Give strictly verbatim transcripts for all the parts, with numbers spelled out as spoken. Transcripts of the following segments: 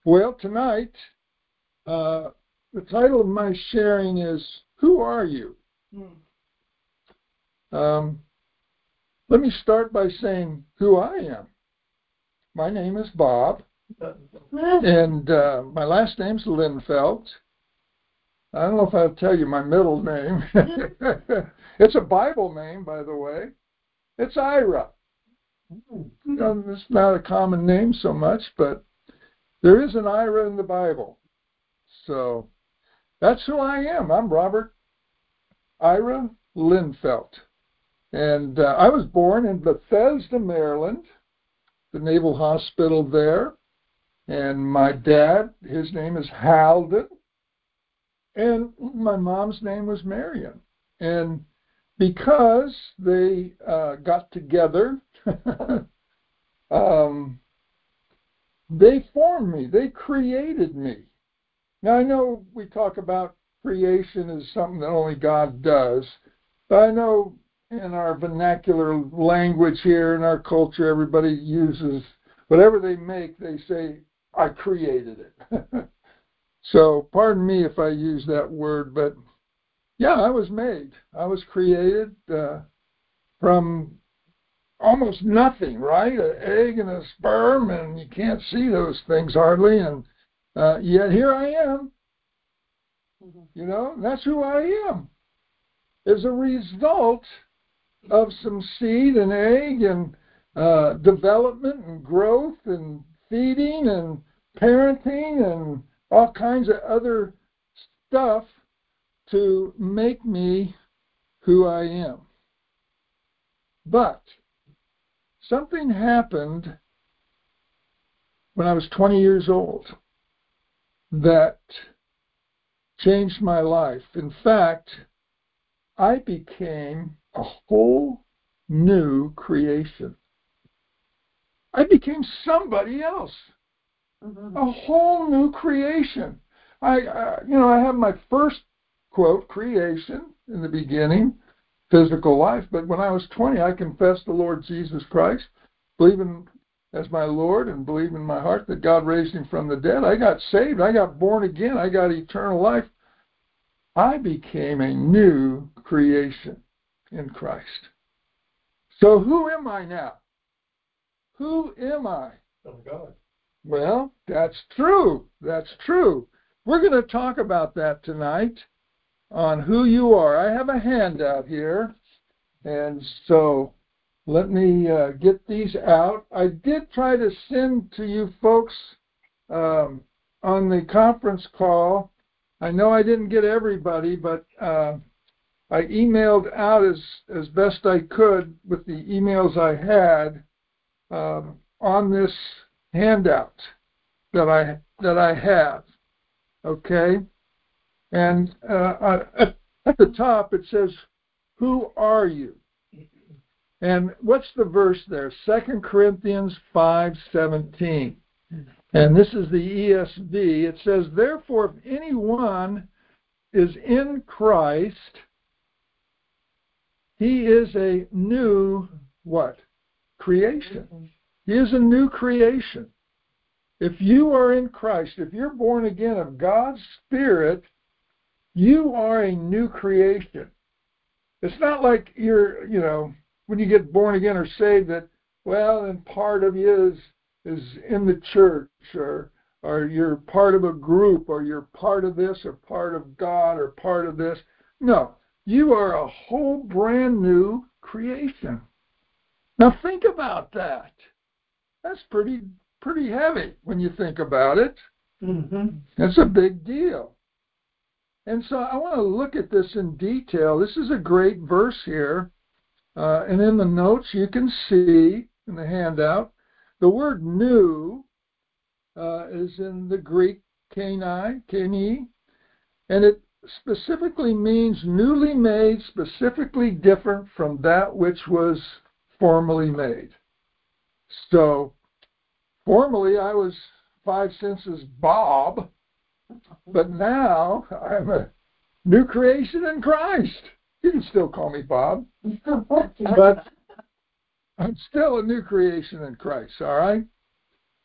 Well, tonight, uh, the title of my sharing is, Who Are You? Mm. Um, let me start by saying who I am. My name is Bob, and uh, my last name's Linfelt. I don't know if I'll tell you my middle name. It's a Bible name, by the way. It's Ira. Um, it's not a common name so much, but there is an Ira in the Bible. So that's who I am. I'm Robert Ira Linfelt. And uh, I was born in Bethesda, Maryland, the Naval Hospital there. And my dad, his name is Halden. And my mom's name was Marion. And because they uh, got together, um, they formed me. They created me. Now, I know we talk about creation as something that only God does, but I know in our vernacular language here, in our culture, everybody uses whatever they make, they say, I created it. So pardon me if I use that word, but yeah, I was made. I was created uh, from almost nothing, right? An egg and a sperm, and you can't see those things hardly, and uh, yet here I am. You know, that's who I am. As a result of some seed and egg and uh, development and growth and feeding and parenting and all kinds of other stuff to make me who I am. But something happened when I was twenty years old that changed my life. In fact, I became a whole new creation. I became somebody else, mm-hmm. a whole new creation. I, uh, you know, I have my first quote creation in the beginning, physical life. But when I was twenty, I confessed the Lord Jesus Christ, believing as my Lord and believing in my heart that God raised him from the dead. I got saved. I got born again. I got eternal life. I became a new creation in Christ. So who am I now? Who am I? Oh, God. Well, that's true. That's true. We're going to talk about that tonight on who you are. I have a handout here, and so let me uh, get these out. I did try to send to you folks um, on the conference call. I know I didn't get everybody, but uh, I emailed out as, as best I could with the emails I had um, on this handout that I that I have. Okay, and uh, at, at the top it says, "Who are you?" And what's the verse there? Second Corinthians five seventeen. And this is the E S V. It says, "Therefore, if anyone is in Christ, he is a new what? Creation. He is a new creation. If you are in Christ, if you're born again of God's Spirit, you are a new creation. It's not like you're, you know, when you get born again or saved that, well, and part of you is, is in the church, or or you're part of a group, or you're part of this, or part of God, or part of this. No, you are a whole brand new creation. Now think about that. That's pretty pretty heavy when you think about it. Mm-hmm. That's a big deal. And so I want to look at this in detail. This is a great verse here. Uh, and in the notes you can see in the handout, the word new uh, is in the Greek keni, keni, and it specifically means newly made, specifically different from that which was formerly made. So formerly I was five senses Bob, but now I'm a new creation in Christ. You can still call me Bob, but I'm still a new creation in Christ, all right?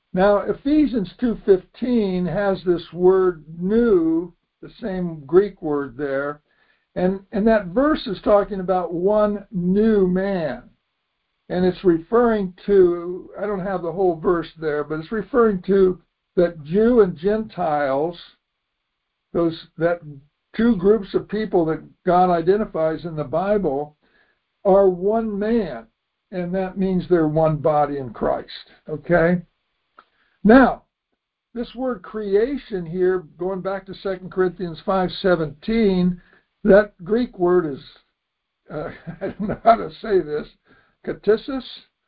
Now, Ephesians two fifteen has this word new, the same Greek word there, and, and that verse is talking about one new man. And it's referring to, I don't have the whole verse there, but it's referring to that Jew and Gentiles, those that two groups of people that God identifies in the Bible, are one man. And that means they're one body in Christ. Okay? Now, this word creation here, going back to Second Corinthians five seventeen, that Greek word is, uh, I don't know how to say this, katasis,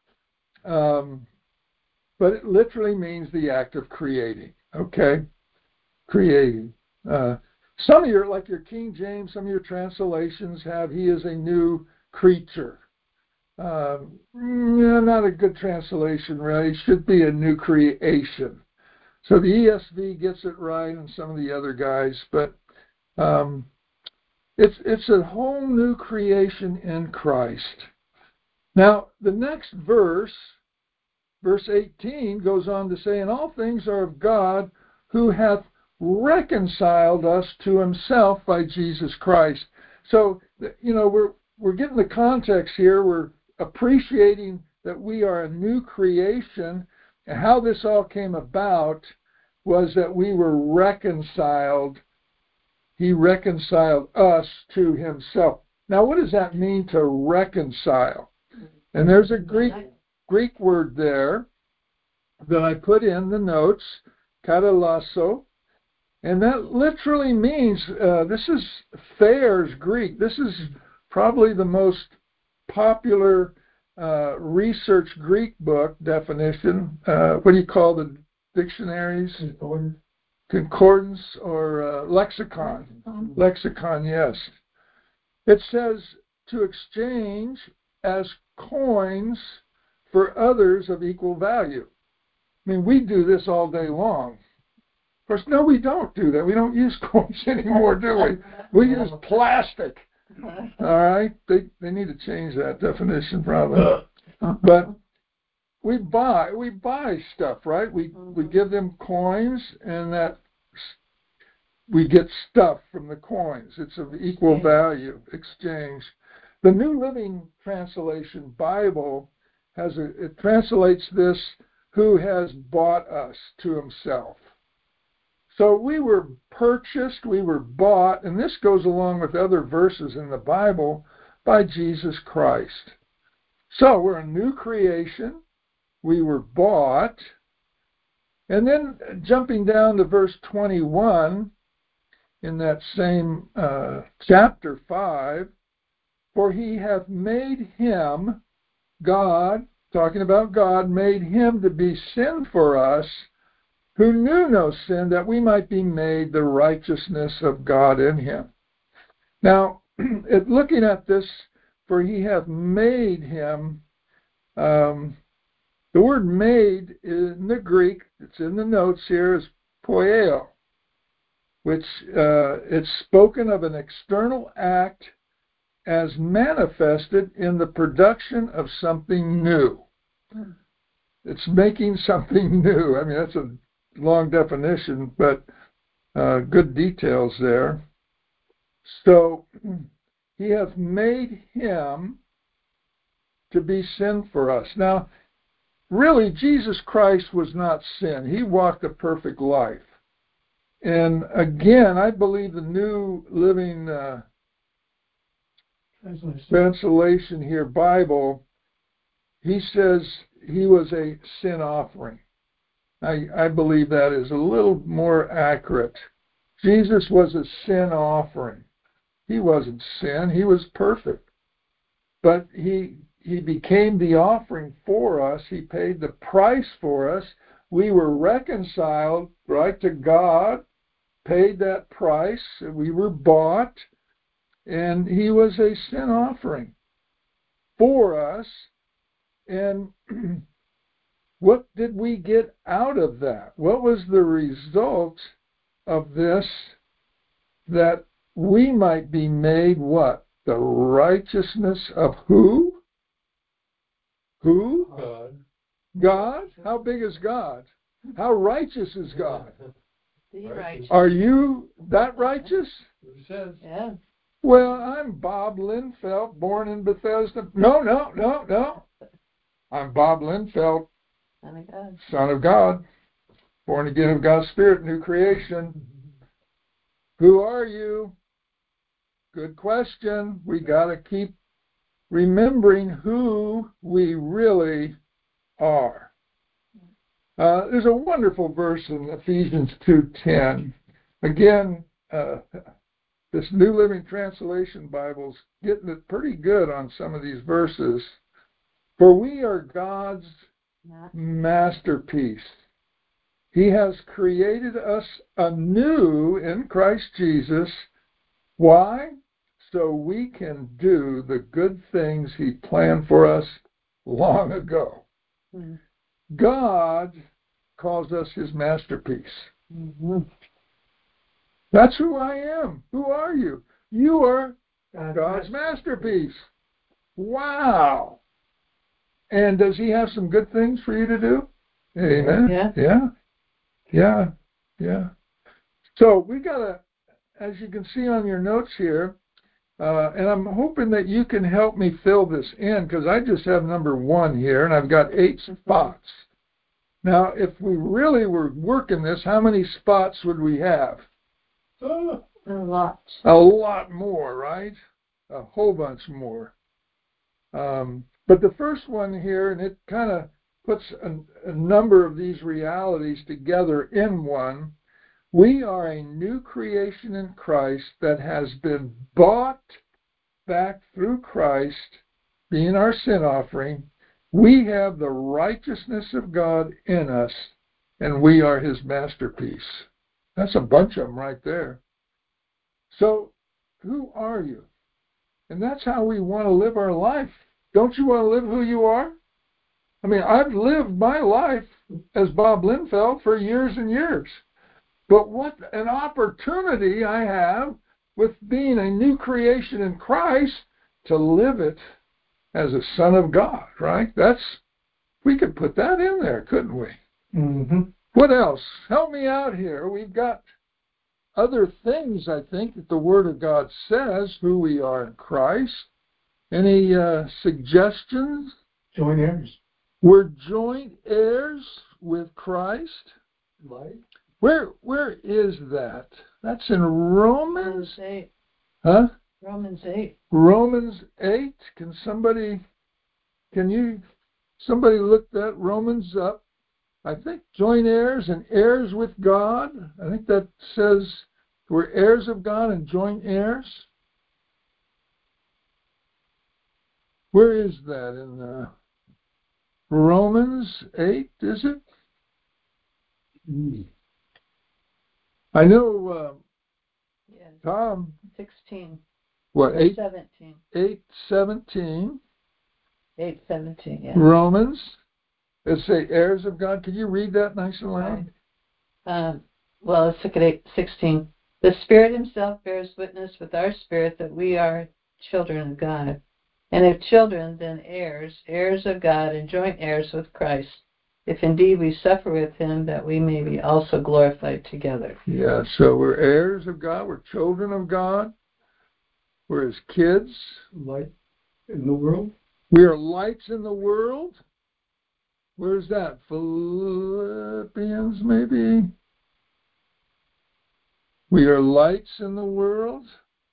um, but it literally means the act of creating, okay? Creating. Uh, some of your, like your King James, some of your translations have, he is a new creature. Um, yeah, not a good translation, really. It should be a new creation. So the E S V gets it right, and some of the other guys, but um, it's it's a whole new creation in Christ. Now, the next verse, verse eighteen, goes on to say, "And all things are of God, who hath reconciled us to himself by Jesus Christ." So, you know, we're we're getting the context here. We're appreciating that we are a new creation. And how this all came about was that we were reconciled. He reconciled us to himself. Now, what does that mean to reconcile? And there's a Greek Greek word there that I put in the notes, katalasso, and that literally means, uh, this is Thayer's Greek. This is probably the most popular uh, research Greek book definition. Uh, what do you call the dictionaries? Concordance. Concordance or uh, lexicon. Lexicon. Lexicon, yes. It says to exchange as coins for others of equal value. I mean, we do this all day long. Of course, no, we don't do that. We don't use coins anymore, do we? We use plastic. All right? They they need to change that definition, probably. But we buy we buy stuff, right? We we give them coins, and that we get stuff from the coins. It's of equal value, exchange. The New Living Translation Bible has a, it translates this, who has bought us to himself. So we were purchased, we were bought, and this goes along with other verses in the Bible, by Jesus Christ. So we're a new creation, we were bought, and then jumping down to verse twenty-one in that same uh, chapter five, for he hath made him, God, talking about God, made him to be sin for us, who knew no sin, that we might be made the righteousness of God in him. Now, looking at this, for he hath made him, um, the word made in the Greek, it's in the notes here, is poieo, which uh, it's spoken of an external act as manifested in the production of something new. It's making something new. I mean, that's a long definition, but uh, good details there. So, he hath made him to be sin for us. Now, really, Jesus Christ was not sin. He walked a perfect life. And again, I believe the New Living uh, Translation. Translation here, Bible, he says he was a sin offering. I, I believe that is a little more accurate. Jesus was a sin offering. He wasn't sin. He was perfect. But he he became the offering for us. He paid the price for us. We were reconciled, right, to God, paid that price. We were bought, and he was a sin offering for us. And what did we get out of that? What was the result of this? That we might be made what? The righteousness of who? Who? God. God? How big is God? How righteous is God? The righteous. Are you that righteous? It says. Yeah. Well, I'm Bob Linfelt, born in Bethesda. No, no, no, no. I'm Bob Linfelt, Son of God. Son of God, born again of God's Spirit, new creation. Who are you? Good question. We got to keep remembering who we really are. Uh, there's a wonderful verse in Ephesians two ten. Again, uh, this New Living Translation Bible's getting it pretty good on some of these verses. For we are God's masterpiece. He has created us anew in Christ Jesus. Why? So we can do the good things He planned for us long ago. Mm-hmm. God calls us His masterpiece. Mm-hmm. That's who I am. Who are you? You are God's, God's masterpiece. Wow. And does He have some good things for you to do? Amen. Yeah. Yeah. Yeah. Yeah. So we got to, as you can see on your notes here, uh, and I'm hoping that you can help me fill this in because I just have number one here and I've got eight spots. Now, if we really were working this, how many spots would we have? Oh. A lot. A lot more, right? A whole bunch more. Um, but the first one here, and it kind of puts a, a number of these realities together in one. We are a new creation in Christ that has been bought back through Christ, being our sin offering. We have the righteousness of God in us, and we are His masterpiece. That's a bunch of them right there. So, who are you? And that's how we want to live our life. Don't you want to live who you are? I mean, I've lived my life as Bob Linfelt for years and years. But what an opportunity I have with being a new creation in Christ to live it as a son of God, right? That's, we could put that in there, couldn't we? Mm-hmm. What else? Help me out here. We've got other things, I think, that the Word of God says, who we are in Christ. Any uh, suggestions? Joint heirs. We're joint heirs with Christ. Life. Where where is that? That's in Romans? Romans eight. Huh? Romans eight. Romans eight. Can somebody, can you, somebody look that Romans up? I think joint heirs and heirs with God. I think that says we're heirs of God and joint heirs. Where is that in uh, Romans eight, is it? Mm. I know uh, Yes. Tom, Sixteen. what, eight, Seventeen. eight seventeen, Eight seventeen. Yeah. Romans. Let's say heirs of God. Can you read that nice and loud? Um, well, let's look at eight sixteen. The Spirit Himself bears witness with our spirit that we are children of God. And if children, then heirs, heirs of God and joint heirs with Christ, if indeed we suffer with Him, that we may be also glorified together. Yeah, so we're heirs of God. We're children of God. We're His kids. Light in the world. We are lights in the world. Where's that? Philippians, maybe? We are lights in the world.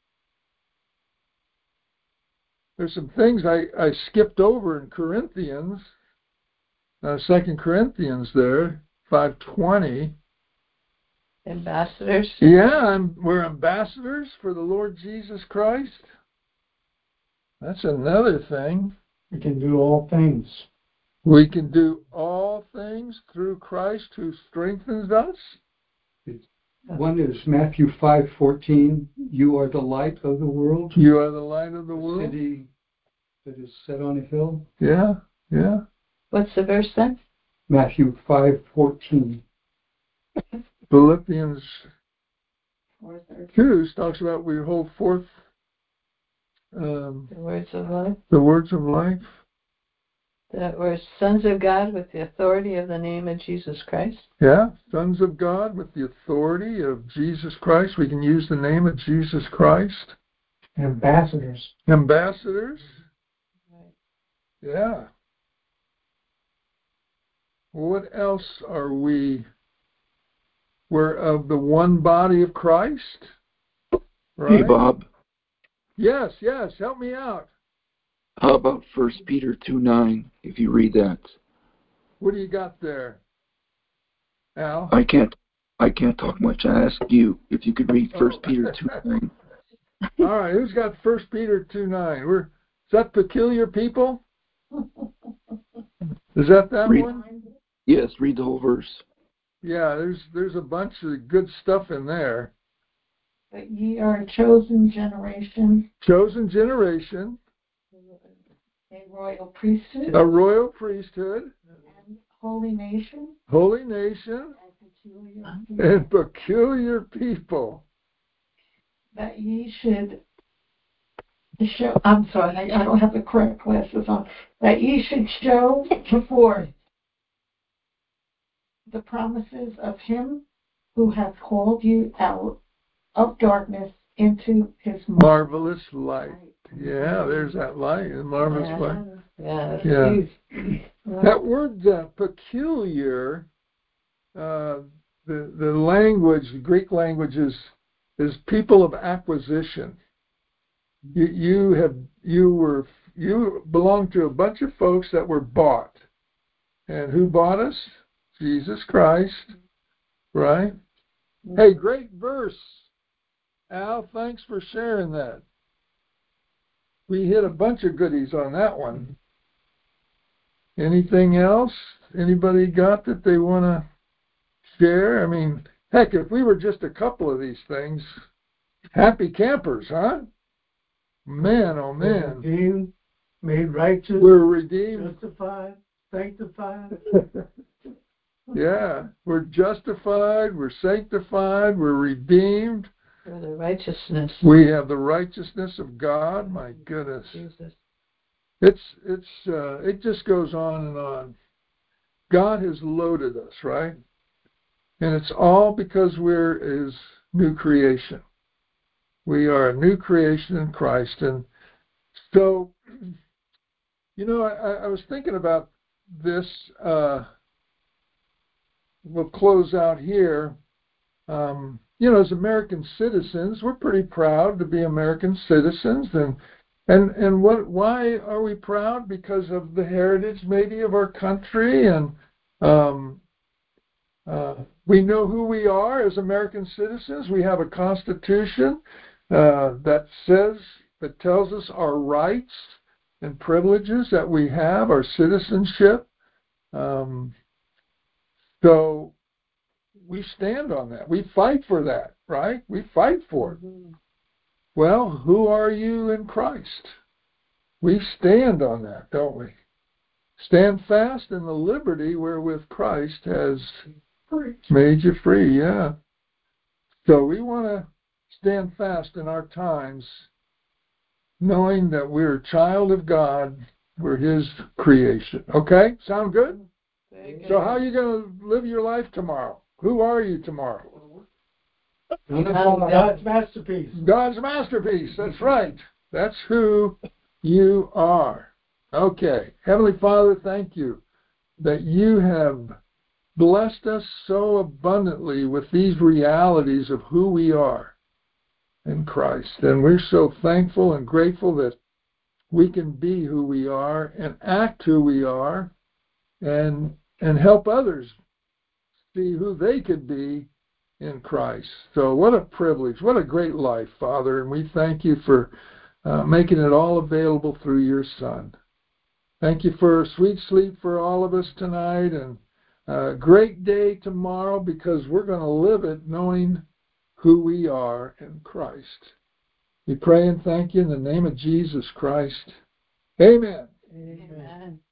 There's some things I, I skipped over in Corinthians, uh, Second Corinthians there, five twenty. Ambassadors. Yeah, I'm, we're ambassadors for the Lord Jesus Christ. That's another thing. We can do all things. We can do all things through Christ who strengthens us. One is Matthew five fourteen. You are the light of the world. You are the light of the A world. city that is set on a hill. Yeah, yeah. What's the verse then? Matthew five fourteen. Philippians two talks about we hold forth um, The words of life. the words of life. That we're sons of God with the authority of the name of Jesus Christ. Yeah, sons of God with the authority of Jesus Christ. We can use the name of Jesus Christ. Ambassadors. Ambassadors. Right. Yeah. What else are we? We're of the one body of Christ. Right? Hey, Bob. Yes, yes. Help me out. How about First Peter two nine, if you read that? What do you got there, Al? I can't I can't talk much. I ask you if you could read First Oh. Peter two nine. All right, who's got First Peter two nine? We're is that peculiar people? Is that that Read, one? yes, read the whole verse. Yeah, there's there's a bunch of good stuff in there. But ye are a chosen generation, Chosen generation, a royal priesthood, a royal priesthood, and holy nation, holy nation, and peculiar people, and peculiar people. that ye should show, I'm sorry, I, I don't have the correct glasses on, that ye should show before the promises of him who hath called you out of darkness into his Marvelous light. Yeah, there's that light, marvelous Yeah. light. Yeah. Yeah. Huge. That word uh, peculiar, uh, the the language, the Greek language is is people of acquisition. You you have you were you belong to a bunch of folks that were bought, and who bought us? Jesus Christ, right? Hey, great verse, Al. Thanks for sharing that. We hit a bunch of goodies on that one. Anything else? Anybody got that they want to share? I mean, heck, if we were just a couple of these things, happy campers, huh? Man, oh man. Redeemed, made righteous, We're redeemed. justified, sanctified. Yeah, we're justified, we're sanctified, we're redeemed. For the righteousness. We have the righteousness of God. My goodness. Jesus. It's it's uh, it just goes on and on. God has loaded us, right? And it's all because we're His new creation. We are a new creation in Christ. And so, you know, I, I was thinking about this. Uh, we'll close out here. Um, you know, as American citizens, we're pretty proud to be American citizens. And and and what? Why are we proud? Because of the heritage, maybe, of our country, and um, uh, we know who we are as American citizens. We have a Constitution uh, that says that tells us our rights and privileges that we have, our citizenship. Um, so we stand on that. We fight for that, right? We fight for it. Mm-hmm. Well, who are you in Christ? We stand on that, don't we? Stand fast in the liberty wherewith Christ has made you free, yeah. So we want to stand fast in our times, knowing that we're a child of God, we're His creation. Okay? Sound good? So how are you going to live your life tomorrow? Who are you tomorrow? God's masterpiece. God's masterpiece. That's right. That's who you are. Okay. Heavenly Father, thank you that you have blessed us so abundantly with these realities of who we are in Christ. And we're so thankful and grateful that we can be who we are and act who we are and and help others see who they could be in Christ. So what a privilege. What a great life, Father. And we thank you for uh, making it all available through your Son. Thank you for sweet sleep for all of us tonight, and a great day tomorrow, because we're going to live it knowing who we are in Christ. We pray and thank you in the name of Jesus Christ. Amen. Amen.